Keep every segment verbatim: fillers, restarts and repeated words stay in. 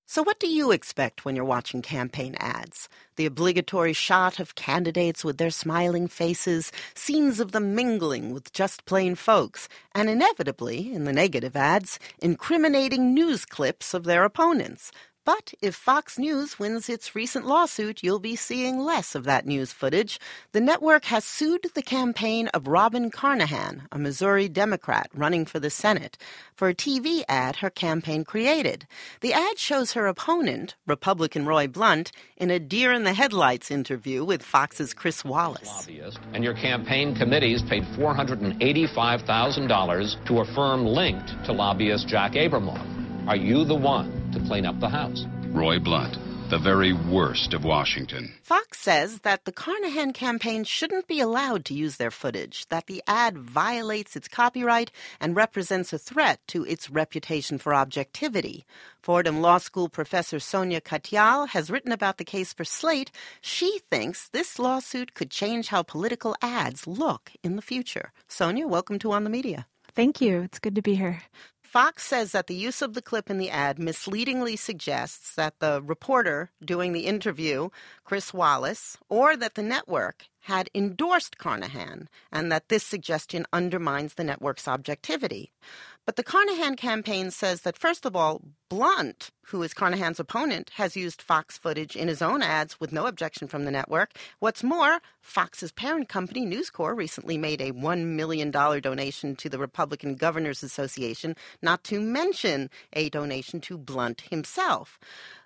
So what do you expect when you're watching campaign ads? The obligatory shot of candidates with their smiling faces, scenes of them mingling with just plain folks, and inevitably, in the negative ads, incriminating news clips of their opponents. But if Fox News wins its recent lawsuit, you'll be seeing less of that news footage. The network has sued the campaign of Robin Carnahan, a Missouri Democrat running for the Senate, for a T V ad her campaign created. The ad shows her opponent, Republican Roy Blunt, in a deer-in-the-headlights interview with Fox's Chris Wallace. Lobbyist, and your campaign committees paid four hundred eighty-five thousand dollars to a firm linked to lobbyist Jack Abramoff. Are you the one to clean up the house? Roy Blunt, the very worst of Washington. Fox says that the Carnahan campaign shouldn't be allowed to use their footage, that the ad violates its copyright and represents a threat to its reputation for objectivity. Fordham Law School professor Sonia Katyal has written about the case for Slate. She thinks this lawsuit could change how political ads look in the future. Sonia, welcome to On the Media. Thank you. It's good to be here. Fox says that the use of the clip in the ad misleadingly suggests that the reporter doing the interview, Chris Wallace, or that the network had endorsed Carnahan, and that this suggestion undermines the network's objectivity. But the Carnahan campaign says that, first of all, Blunt, who is Carnahan's opponent, has used Fox footage in his own ads with no objection from the network. What's more, Fox's parent company, News Corp, recently made a one million dollars donation to the Republican Governors Association, not to mention a donation to Blunt himself.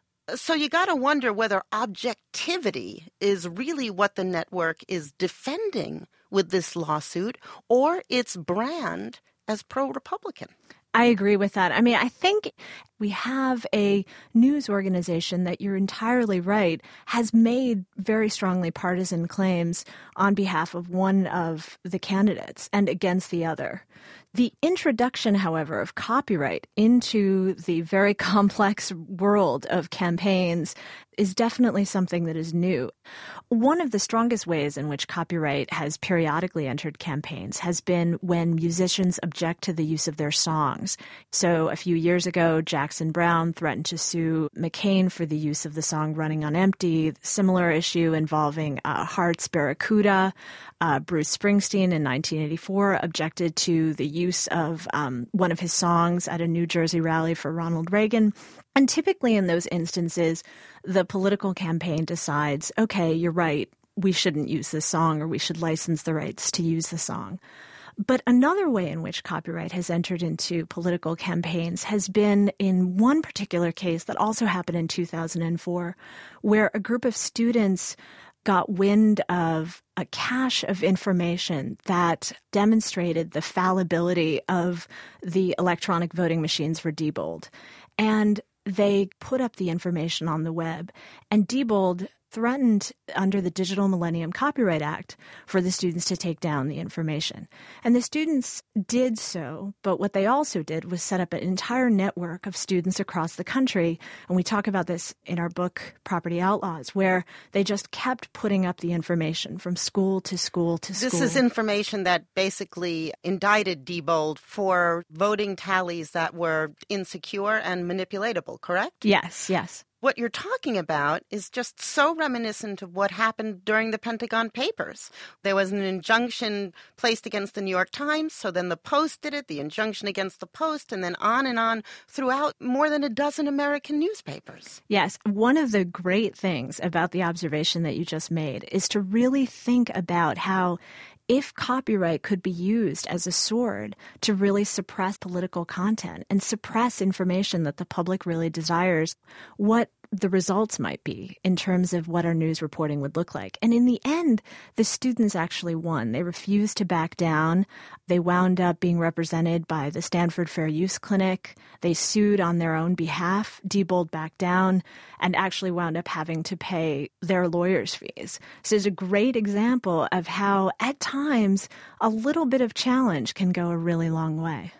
So you got to wonder whether objectivity is really what the network is defending with this lawsuit, or its brand as pro-Republican. I agree with that. I mean, I think we have a news organization that, you're entirely right, has made very strongly partisan claims on behalf of one of the candidates and against the other. The introduction, however, of copyright into the very complex world of campaigns is definitely something that is new. One of the strongest ways in which copyright has periodically entered campaigns has been when musicians object to the use of their songs. So a few years ago, Jackson Browne threatened to sue McCain for the use of the song Running on Empty. Similar issue involving uh, Heart's Barracuda. Uh, Bruce Springsteen in nineteen eighty-four objected to the use of um, one of his songs at a New Jersey rally for Ronald Reagan. And typically in those instances, the political campaign decides, okay, you're right, we shouldn't use this song, or we should license the rights to use the song. But another way in which copyright has entered into political campaigns has been in one particular case that also happened in two thousand four, where a group of students got wind of a cache of information that demonstrated the fallibility of the electronic voting machines for Diebold. And they put up the information on the web, and Diebold threatened under the Digital Millennium Copyright Act for the students to take down the information. And the students did so, but what they also did was set up an entire network of students across the country, and we talk about this in our book, Property Outlaws, where they just kept putting up the information from school to school to school. This is information that basically indicted Diebold for voting tallies that were insecure and manipulatable, correct? Yes, yes. What you're talking about is just so reminiscent of what happened during the Pentagon Papers. There was an injunction placed against the New York Times, so then the Post did it, the injunction against the Post, and then on and on throughout more than a dozen American newspapers. Yes. One of the great things about the observation that you just made is to really think about how, if copyright could be used as a sword to really suppress political content and suppress information that the public really desires, what the results might be in terms of what our news reporting would look like. And in the end, the students actually won. They refused to back down. They wound up being represented by the Stanford Fair Use Clinic. They sued on their own behalf. Diebold backed down and actually wound up having to pay their lawyers' fees. So it's a great example of how, at times, a little bit of challenge can go a really long way.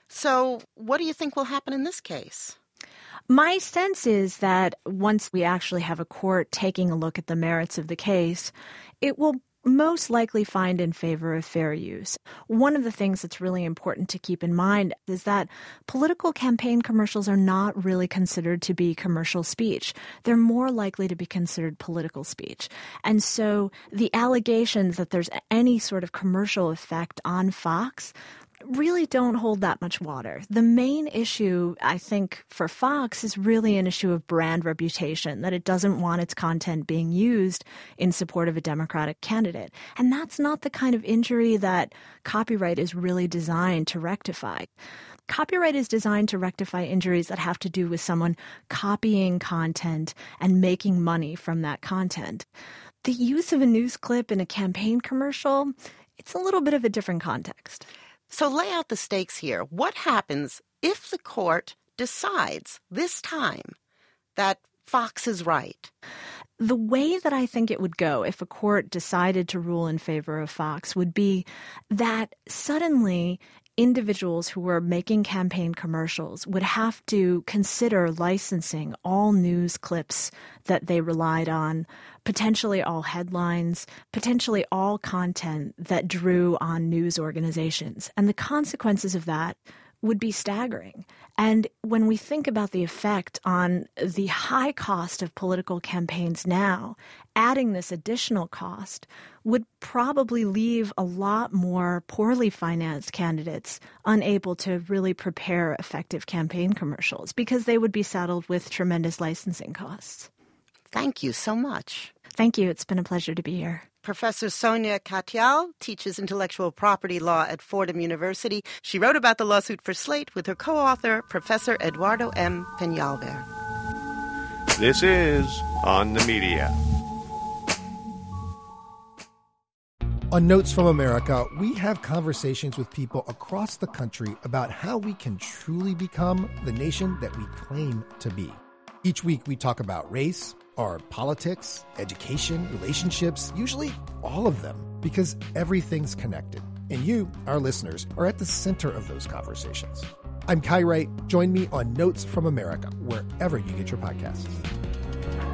So what do you think will happen in this case? My sense is that once we actually have a court taking a look at the merits of the case, it will most likely find in favor of fair use. One of the things that's really important to keep in mind is that political campaign commercials are not really considered to be commercial speech. They're more likely to be considered political speech. And so the allegations that there's any sort of commercial effect on Fox really don't hold that much water. The main issue, I think, for Fox is really an issue of brand reputation, that it doesn't want its content being used in support of a Democratic candidate. And that's not the kind of injury that copyright is really designed to rectify. Copyright is designed to rectify injuries that have to do with someone copying content and making money from that content. The use of a news clip in a campaign commercial, it's a little bit of a different context. So lay out the stakes here. What happens if the court decides this time that Fox is right? The way that I think it would go if a court decided to rule in favor of Fox would be that suddenly individuals who were making campaign commercials would have to consider licensing all news clips that they relied on, potentially all headlines, potentially all content that drew on news organizations. And the consequences of that would be staggering. And when we think about the effect on the high cost of political campaigns now, adding this additional cost would probably leave a lot more poorly financed candidates unable to really prepare effective campaign commercials because they would be saddled with tremendous licensing costs. Thank you so much. Thank you. It's been a pleasure to be here. Professor Sonia Katyal teaches intellectual property law at Fordham University. She wrote about the lawsuit for Slate with her co-author, Professor Eduardo M. Peñalver. This is On the Media. On Notes from America, we have conversations with people across the country about how we can truly become the nation that we claim to be. Each week we talk about race, our politics, education, relationships, usually all of them, because everything's connected. And you, our listeners, are at the center of those conversations. I'm Kai Wright. Join me on Notes from America, wherever you get your podcasts.